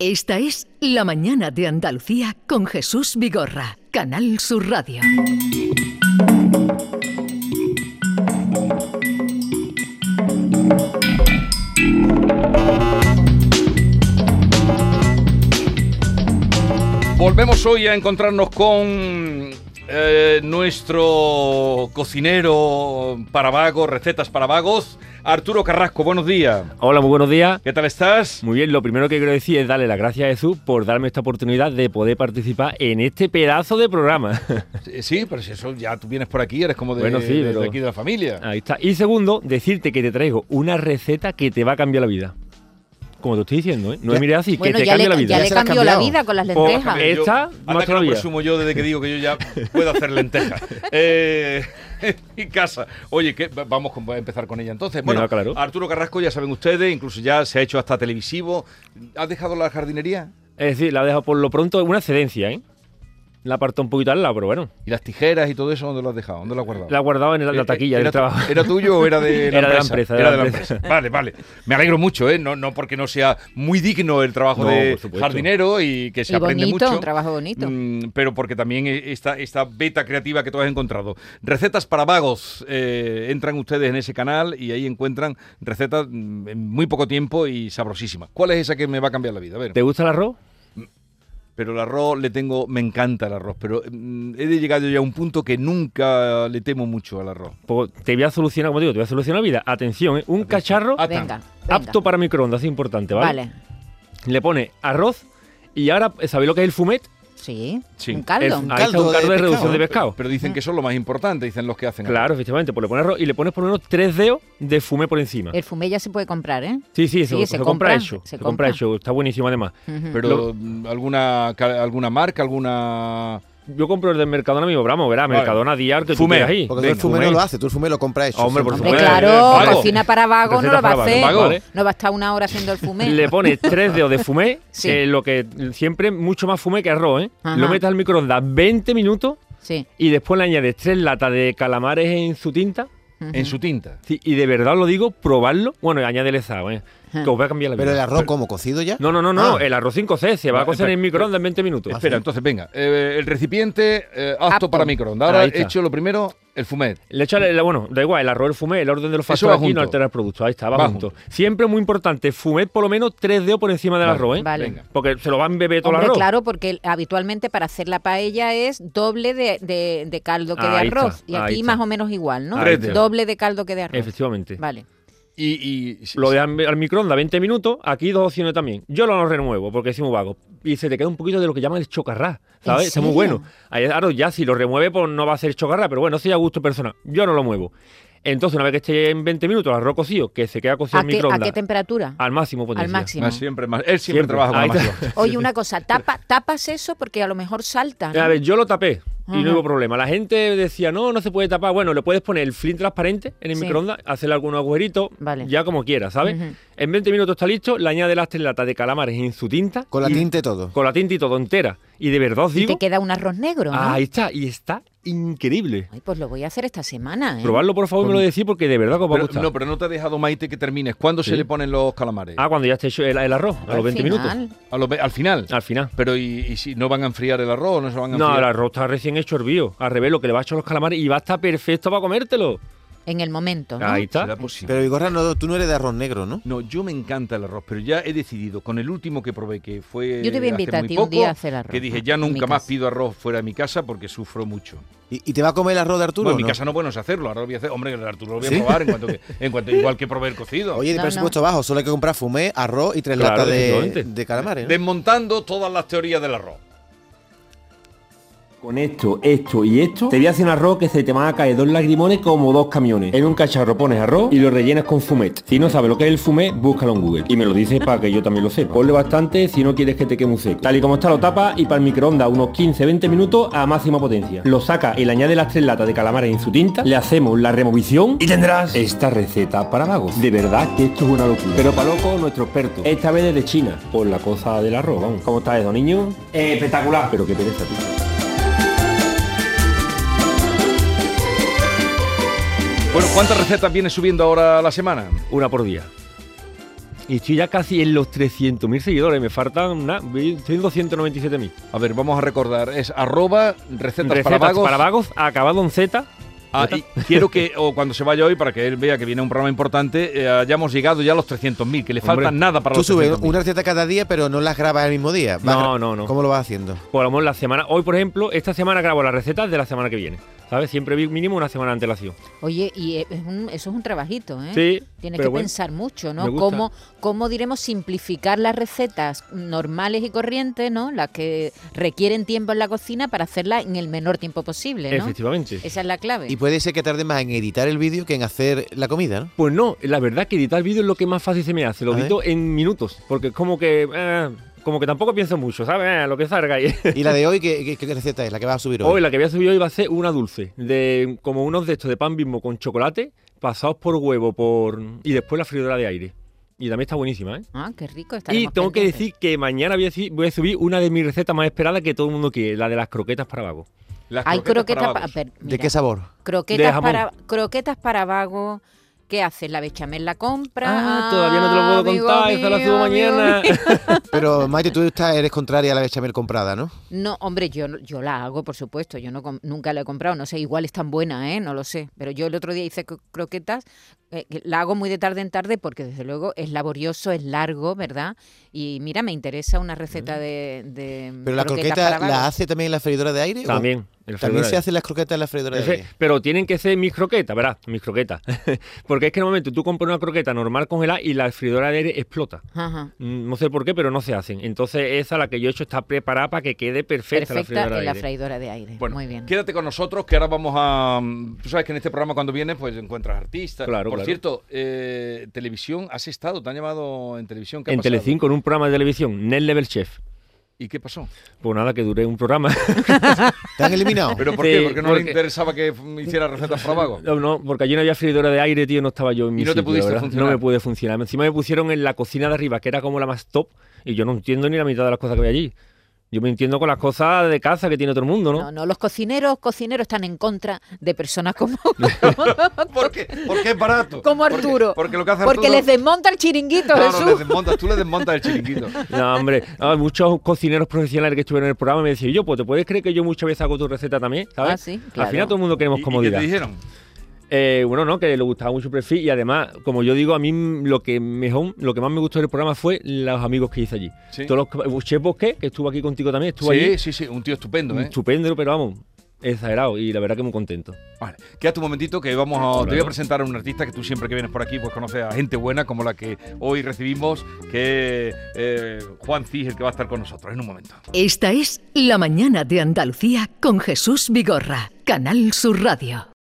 Esta es La Mañana de Andalucía con Jesús Vigorra, Canal Sur Radio. Volvemos hoy a encontrarnos con nuestro cocinero para vagos, recetas para vagos, Arturo Carrasco. Buenos días. Hola, muy buenos días. ¿Qué tal estás? Muy bien, lo primero que quiero decir es darle las gracias a Jesús por darme esta oportunidad de poder participar en este pedazo de programa. Sí, pero si eso ya tú vienes por aquí, eres como de, bueno, sí, de aquí de la familia. Ahí está. Y segundo, decirte que te traigo una receta que te va a cambiar la vida. Como te estoy diciendo, ¿eh? No me mires así, bueno, que te cambia la vida. Ya le cambió la vida con las lentejas. Esta, Anda que no presumo yo desde que digo que yo ya puedo hacer lentejas. En mi casa. Oye, vamos a empezar con ella entonces. Bueno, claro. Arturo Carrasco, ya saben ustedes, incluso ya se ha hecho hasta televisivo. ¿Has dejado la jardinería? Es decir, la he dejado por lo pronto una excedencia, ¿eh? La apartó un poquito al lado, pero bueno. ¿Y las tijeras y todo eso dónde lo has dejado? ¿Dónde lo has guardado? La he guardado en la taquilla del trabajo. ¿Era tuyo o era de la empresa? Era de la empresa. Vale. Me alegro mucho, ¿eh? No porque no sea muy digno el trabajo de jardinero y que se aprende bonito, mucho. Un trabajo bonito. Pero porque también esta beta creativa que tú has encontrado. Recetas para vagos. Entran ustedes en ese canal y ahí encuentran recetas en muy poco tiempo y sabrosísimas. ¿Cuál es esa que me va a cambiar la vida? A ver. ¿Te gusta el arroz? Pero el arroz me encanta el arroz, pero he llegado ya a un punto que nunca le temo mucho al arroz. Pues te voy a solucionar, como digo, te voy a solucionar la vida. Atención, un cacharro venga. apto para microondas, es importante, ¿vale? Le pone arroz y ahora, ¿sabéis lo que es el fumet? Sí. Un caldo. Un caldo de reducción de pescado. Pero dicen que eso es lo más importante, dicen los que hacen. Claro, efectivamente, pues le pones arroz y le pones por lo menos 3 dedos de fumé por encima. El fumé ya se puede comprar, ¿eh? Sí, se compra hecho. Se compra hecho, está buenísimo además. Pero ¿alguna marca, alguna...? Yo compro el del Mercadona mismo, verá, Mercadona Diar, que fumé. tú ahí. Porque el fumé no lo hace, tú el fumé lo compras hecho. Hombre, por supuesto. Claro, cocina para vago no lo va a hacer. ¿Vale? No va a estar una hora haciendo el fumé. Le pones 3 dedos de fumé, lo que siempre mucho más fumé que arroz, ¿eh? Ajá. Lo metes al microondas 20 minutos y después le añades 3 latas de calamares en su tinta. En su tinta. Sí, y de verdad lo digo, probarlo. Bueno, añádele sal, que os va a cambiar la vida. ¿Pero el arroz cómo? ¿Cocido ya? No, el arroz sin cocer, se va a cocer en microondas en 20 minutos. Espera, entonces venga, el recipiente apto para microondas. Ahora he hecho lo primero, el fumet. Le echa, da igual, el arroz, el fumet, el orden de los factores aquí no altera el producto. Ahí está, va junto. Siempre muy importante, fumet por lo menos 3 dedos por encima del arroz, ¿eh? Vale. Venga. Porque se lo van a beber todo el arroz. Claro, porque habitualmente para hacer la paella es doble de caldo que de arroz. Y aquí más o menos igual, ¿no? Doble de caldo que de arroz. Efectivamente. Vale. Y lo dejan al microondas 20 minutos. Aquí 2 opciones también. Yo lo renuevo porque es muy vago. Y se te queda un poquito de lo que llaman el chocarrá, ¿sabes? Está muy bueno. Claro, ya si lo remueve, pues no va a ser chocarrá, pero bueno, eso ya a gusto personal. Yo no lo muevo. Entonces, una vez que esté en 20 minutos el arroz cocido, que se queda cocido en microondas. ¿A qué temperatura? Al máximo potencia. Al máximo. Él siempre trabaja con la máxima. Oye, una cosa, tapas eso porque a lo mejor salta, ¿no? A ver, yo lo tapé. Y no hubo problema. La gente decía, no se puede tapar. Bueno, le puedes poner el film transparente en el microondas, hacerle algunos agujeritos, ya como quieras, ¿sabes? En 20 minutos está listo, le añade las 3 latas de calamares en su tinta. Con la tinta y todo. Con la tinta y todo entera. Y de verdad os digo... Y te queda un arroz negro, ¿no? Ahí está, y está increíble. Ay, pues lo voy a hacer esta semana, ¿eh? Probarlo, por favor, me lo decís porque de verdad que os va a gustar. No, pero no te he dejado, Maite, que termines. ¿Cuándo se le ponen los calamares? Cuando ya esté hecho el arroz, a los 20 minutos. ¿Al final? Al final. Pero ¿y si no van a enfriar el arroz o no se van a enfriar? No, el arroz está recién hecho hervido. Al revés, lo que le va a echar los calamares y va a estar perfecto para comértelo. En el momento, ¿no? Ahí está. Pero Vigorra, tú no eres de arroz negro, ¿no? No, yo me encanta el arroz, pero ya he decidido, con el último que probé, que fue yo te voy a invitar a ti un día a hacer arroz. Que dije, ya nunca más pido arroz fuera de mi casa porque sufro mucho. ¿Y te va a comer el arroz de Arturo? No, en mi casa no podemos hacerlo, ahora lo voy a hacer. Hombre, el Arturo lo voy a probar en cuanto igual que probé el cocido. Oye, de presupuesto bajo, solo hay que comprar fumé, arroz y 3 latas de calamares, ¿no? Desmontando todas las teorías del arroz. Con esto y esto, te voy a hacer un arroz que se te van a caer 2 lagrimones como 2 camiones. En un cacharro pones arroz y lo rellenas con fumet. Si no sabes lo que es el fumet, búscalo en Google. Y me lo dices para que yo también lo sepa. Ponle bastante si no quieres que te quede muy seco. Tal y como está lo tapas y para el microondas unos 15-20 minutos a máxima potencia. Lo sacas y le añades las 3 latas de calamares en su tinta, le hacemos la removición y tendrás esta receta para vagos. De verdad que esto es una locura. Pero para locos, nuestro experto. Esta vez desde China, por la cosa del arroz, vamos. ¿Cómo está eso, niño? Espectacular. Pero qué pereza, tío. Bueno, ¿cuántas recetas vienes subiendo ahora a la semana? Una por día. Y estoy ya casi en los 300.000 seguidores. Me faltan, estoy en 297.000. A ver, vamos a recordar. Es @recetas para vagos, acabado en Z. Y quiero que, o cuando se vaya hoy, para que él vea que viene un programa importante, hayamos llegado ya a los 300.000, que le faltan nada para los 300.000. Tú subes una receta cada día, pero no las grabas el mismo día. No. ¿Cómo lo vas haciendo? Por lo menos la semana. Hoy, por ejemplo, esta semana grabo las recetas de la semana que viene. ¿Sabes? Siempre mínimo una semana de antelación. Oye, y eso es un trabajito, ¿eh? Sí. Tienes que pensar mucho, ¿no? Cómo diremos, simplificar las recetas normales y corrientes, ¿no? Las que requieren tiempo en la cocina para hacerlas en el menor tiempo posible, ¿no? Efectivamente. Esa es la clave. Y puede ser que tarde más en editar el vídeo que en hacer la comida, ¿no? Pues no, la verdad que editar vídeo es lo que más fácil se me hace. Lo edito en minutos, porque es como que tampoco pienso mucho, ¿sabes? Lo que salga ahí. ¿Y la de hoy qué receta es? ¿La que vas a subir hoy? Hoy, la que voy a subir hoy va a ser una dulce, de como unos de estos de pan Bimbo con chocolate, pasados por huevo y después la freidora de aire. Y también está buenísima, ¿eh? Ah, qué rico. Y tengo que decir que mañana voy a subir una de mis recetas más esperadas que todo el mundo quiere, la de las croquetas para vago. Hay croquetas ¿De qué sabor? Croquetas para vago. ¿Qué haces? ¿La bechamel la compra? Todavía no te lo puedo contar, esa la subo mañana. Pero, Maite, tú eres contraria a la bechamel comprada, ¿no? No, hombre, yo la hago, por supuesto. Yo nunca la he comprado. No sé, igual es tan buena, no lo sé. Pero yo el otro día hice croquetas. La hago muy de tarde en tarde porque, desde luego, es laborioso, es largo, ¿verdad? Y mira, me interesa una receta de ¿Pero la croqueta la hace también en la freidora de aire? También. También se hacen las croquetas en la freidora de aire. Pero tienen que ser mis croquetas, ¿verdad? Mis croquetas. Porque es que en el momento tú compras una croqueta normal congelada y la freidora de aire explota. Ajá. No sé por qué, pero no se hacen. Entonces esa, la que yo he hecho, está preparada para que quede perfecta la freidora de aire. Bueno, muy bien. Quédate con nosotros, que ahora vamos a... Tú sabes que en este programa cuando vienes, pues encuentras artistas. Por cierto, televisión, ¿has estado? ¿Te han llamado en televisión? En Telecinco, en un programa de televisión, Next Level Chef. ¿Y qué pasó? Pues nada, que duré un programa. ¿Te han eliminado? ¿Pero por qué? ¿Porque no le interesaba que hiciera recetas para vago? No, porque allí no había freidora de aire, tío, no estaba yo en mi sitio. ¿Y no te pudiste funcionar? No me pude funcionar. Encima me pusieron en la cocina de arriba, que era como la más top, y yo no entiendo ni la mitad de las cosas que hay allí. Yo me entiendo con las cosas de casa que tiene todo el mundo, ¿no? No, los cocineros están en contra de personas como... ¿Por qué? Porque es barato. Como Arturo. Porque lo que hace Arturo... Porque les desmonta el chiringuito, Jesús. Tú les desmontas el chiringuito. No, hombre, muchos cocineros profesionales que estuvieron en el programa me decían, ¿te puedes creer que yo muchas veces hago tu receta también? ¿Sabes? Sí, claro. Al final todo el mundo queremos comodidad. ¿Y qué te dijeron? Que le gustaba mucho el perfil y además, como yo digo, a mí lo que más me gustó del programa fue los amigos que hice allí. ¿Sí? Todos los Chef Bosquet, que estuvo aquí contigo también, estuvo allí. Sí, un tío estupendo, Estupendo, pero vamos, exagerado y la verdad que muy contento. Vale, quédate un momentito que te voy a presentar a un artista que tú siempre que vienes por aquí pues conoces a gente buena como la que hoy recibimos, que es Juan Cis, el que va a estar con nosotros en un momento. Esta es La Mañana de Andalucía con Jesús Vigorra, Canal Sur Radio.